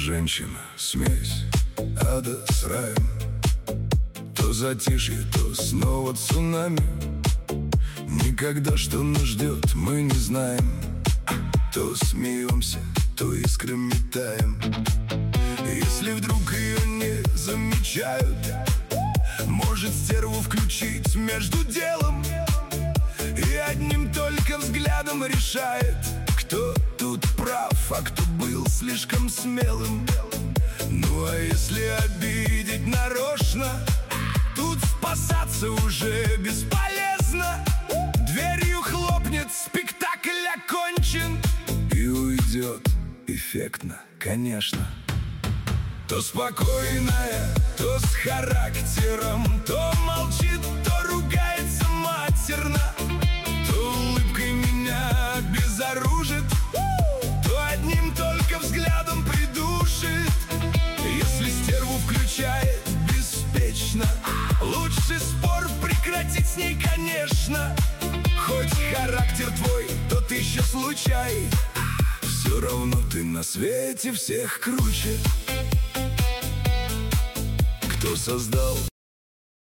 женщина, смесь ада с раем. То затишье, то снова цунами. Никогда, что нас ждет, мы не знаем. То смеемся, то искры метаем. Если вдруг ее не замечают, может стерву включить между делом, и одним только взглядом решает, кто тут прав, а кто был слишком смелым. Ну а если обидеть нарочно, тут спасаться уже бесполезно. Дверью хлопнет, спектакль окончен, и уйдет эффектно, конечно. То спокойная, то с характером, то молчит, то ругается матерно, то улыбкой меня обезоружит, то одним только взглядом придушит. Если стерву включает беспечно, лучше спор прекратить с ней, конечно. Хоть характер твой, то ты еще случай, все равно ты на свете всех круче. Кто создал